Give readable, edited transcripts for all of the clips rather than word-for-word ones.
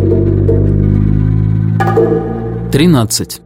13.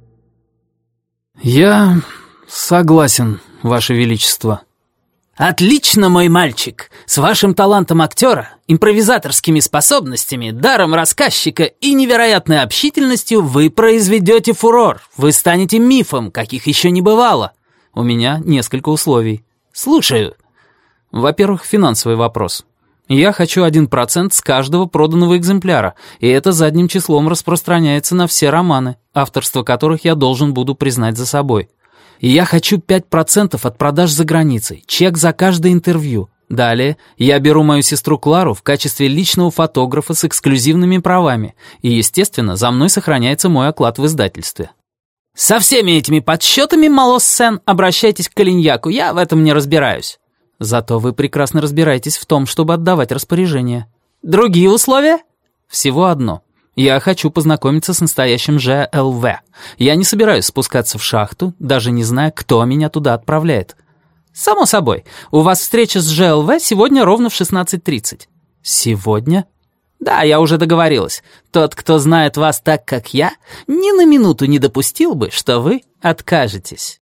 Я согласен, Ваше Величество. Отлично, мой мальчик! С вашим талантом актера, импровизаторскими способностями, даром рассказчика и невероятной общительностью вы произведете фурор. Вы станете мифом, каких еще не бывало. У меня несколько условий. Слушаю. Во-первых, финансовый вопрос. Я хочу 1% с каждого проданного экземпляра, и это задним числом распространяется на все романы, авторство которых я должен буду признать за собой. И я хочу 5% от продаж за границей, чек за каждое интервью. Далее я беру мою сестру Клару в качестве личного фотографа с эксклюзивными правами, и, естественно, за мной сохраняется мой оклад в издательстве. Со всеми этими подсчетами, Малоссен, обращайтесь к Калиньяку, я в этом не разбираюсь. Зато вы прекрасно разбираетесь в том, чтобы отдавать распоряжения. Другие условия? Всего одно. Я хочу познакомиться с настоящим ЖЛВ. Я не собираюсь спускаться в шахту, даже не зная, кто меня туда отправляет. Само собой. У вас встреча с ЖЛВ сегодня ровно в 16:30. Сегодня? Да, я уже договорилась. Тот, кто знает вас так, как я, ни на минуту не допустил бы, что вы откажетесь.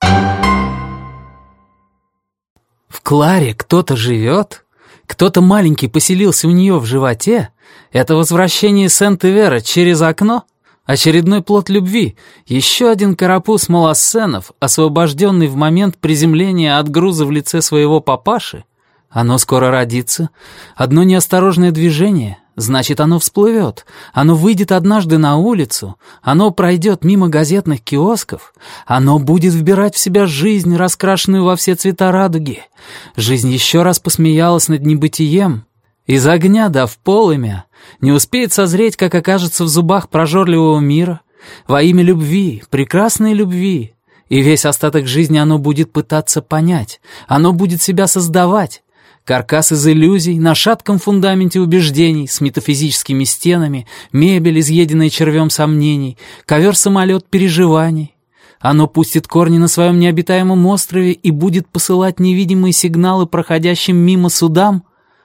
В Кларе кто-то живет? Кто-то маленький поселился у нее в животе? Это возвращение Сент-Ивера через окно? Очередной плод любви? Еще один карапуз Малоссенов, освобожденный в момент приземления от груза в лице своего папаши? Оно скоро родится. Одно неосторожное движение, значит, оно всплывет. Оно выйдет однажды на улицу. Оно пройдет мимо газетных киосков. Оно будет вбирать в себя жизнь, раскрашенную во все цвета радуги. Жизнь еще раз посмеялась над небытием. Из огня дав полымя, не успеет созреть, как окажется в зубах прожорливого мира. Во имя любви, прекрасной любви. И весь остаток жизни оно будет пытаться понять. Оно будет себя создавать. Каркас из иллюзий, на шатком фундаменте убеждений, с метафизическими стенами, мебель, изъеденная червем сомнений, ковер-самолет переживаний. Оно пустит корни на своем необитаемом острове и будет посылать невидимые сигналы проходящим мимо судам?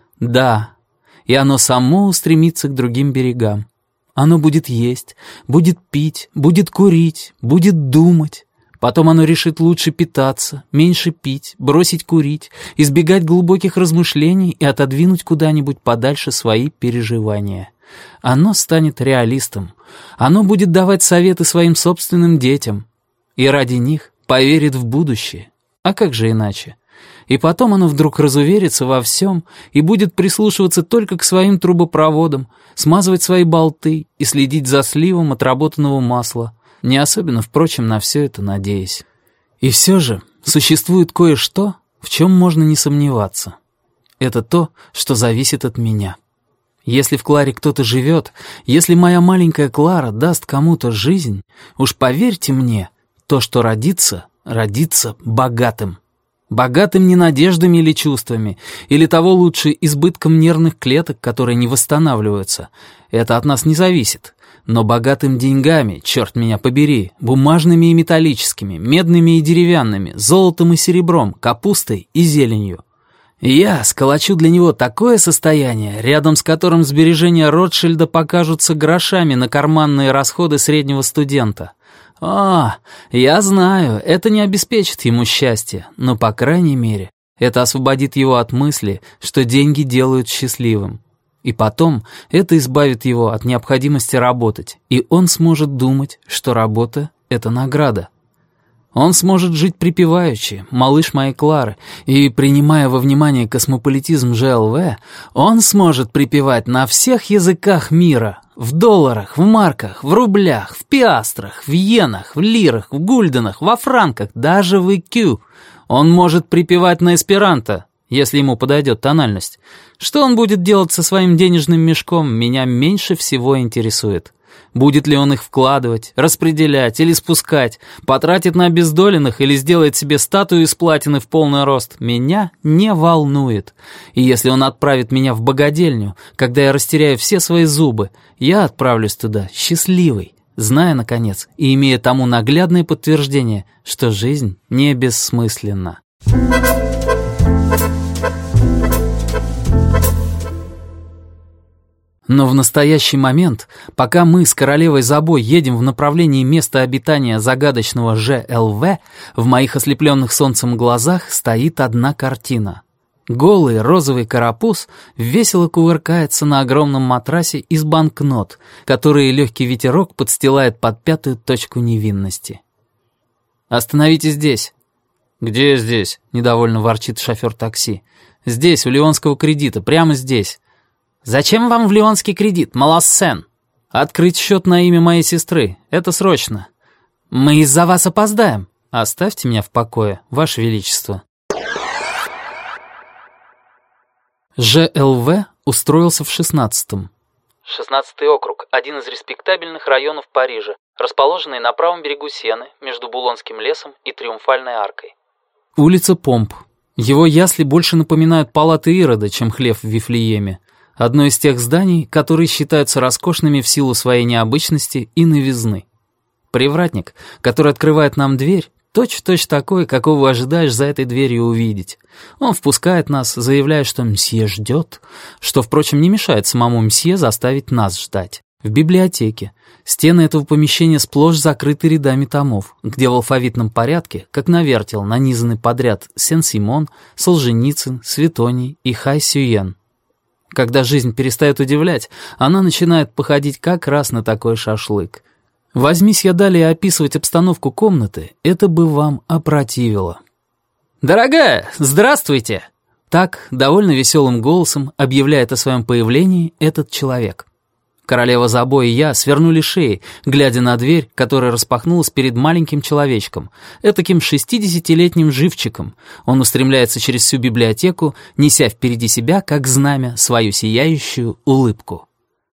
Да, и оно само устремится к другим берегам. Оно будет есть, будет пить, будет курить, будет думать. Потом оно решит лучше питаться, меньше пить, бросить курить, избегать глубоких размышлений и отодвинуть куда-нибудь подальше свои переживания. Оно станет реалистом. Оно будет давать советы своим собственным детям. И ради них поверит в будущее. А как же иначе? И потом оно вдруг разуверится во всем и будет прислушиваться только к своим трубопроводам, смазывать свои болты и следить за сливом отработанного масла, не особенно, впрочем, на все это надеясь. И все же существует кое-что, в чем можно не сомневаться. Это то, что зависит от меня. Если в Кларе кто-то живет, если моя маленькая Клара даст кому-то жизнь, уж поверьте мне, то, что родится, родится богатым. Богатым не надеждами или чувствами, или того лучше избытком нервных клеток, которые не восстанавливаются. Это от нас не зависит. Но богатым деньгами, черт меня побери, бумажными и металлическими, медными и деревянными, золотом и серебром, капустой и зеленью. Я сколочу для него такое состояние, рядом с которым сбережения Ротшильда покажутся грошами на карманные расходы среднего студента. Я знаю, это не обеспечит ему счастье, но, по крайней мере, это освободит его от мысли, что деньги делают счастливым. И потом это избавит его от необходимости работать, и он сможет думать, что работа — это награда. Он сможет жить припеваючи, малыш моей Клары, и, принимая во внимание космополитизм ЖЛВ, он сможет припевать на всех языках мира, в долларах, в марках, в рублях, в пиастрах, в иенах, в лирах, в гульденах, во франках, даже в икю. Он может припевать на эсперанто, если ему подойдет тональность. Что он будет делать со своим денежным мешком, меня меньше всего интересует. Будет ли он их вкладывать, распределять или спускать, потратит на обездоленных или сделает себе статую из платины в полный рост, меня не волнует. И если он отправит меня в богадельню, когда я растеряю все свои зубы, я отправлюсь туда счастливый, зная, наконец, и имея тому наглядное подтверждение, что жизнь не бессмысленна. Но в настоящий момент, пока мы с королевой Забой едем в направлении места обитания загадочного ЖЛВ, в моих ослепленных солнцем глазах стоит одна картина. Голый розовый карапуз весело кувыркается на огромном матрасе из банкнот, которые легкий ветерок подстилает под пятую точку невинности. «Остановитесь здесь». «Где здесь?» — недовольно ворчит шофер такси. «Здесь, у Леонского кредита, прямо здесь». «Зачем вам в Леонский кредит, Малассен?» «Открыть счет на имя моей сестры. Это срочно». «Мы из-за вас опоздаем». «Оставьте меня в покое, Ваше Величество». ЖЛВ устроился в 16-м. 16-й округ, один из респектабельных районов Парижа, расположенный на правом берегу Сены, между Булонским лесом и Триумфальной аркой. Улица Помп. Его ясли больше напоминают палаты Ирода, чем хлев в Вифлееме. Одно из тех зданий, которые считаются роскошными в силу своей необычности и новизны. Привратник, который открывает нам дверь, точь-в-точь такой, какого ожидаешь за этой дверью увидеть. Он впускает нас, заявляя, что мсье ждет, что, впрочем, не мешает самому мсье заставить нас ждать. В библиотеке. Стены этого помещения сплошь закрыты рядами томов, где в алфавитном порядке, как на вертел, нанизаны подряд Сен-Симон, Солженицын, Светоний и Хай-Сюен. Когда жизнь перестает удивлять, она начинает походить как раз на такой шашлык. Возьмись я далее описывать обстановку комнаты, это бы вам опротивило. «Дорогая, здравствуйте!» Так, довольно веселым голосом объявляет о своем появлении этот человек. Королева Забо и я свернули шеи, глядя на дверь, которая распахнулась перед маленьким человечком, этаким 60-летним живчиком. Он устремляется через всю библиотеку, неся впереди себя, как знамя, свою сияющую улыбку.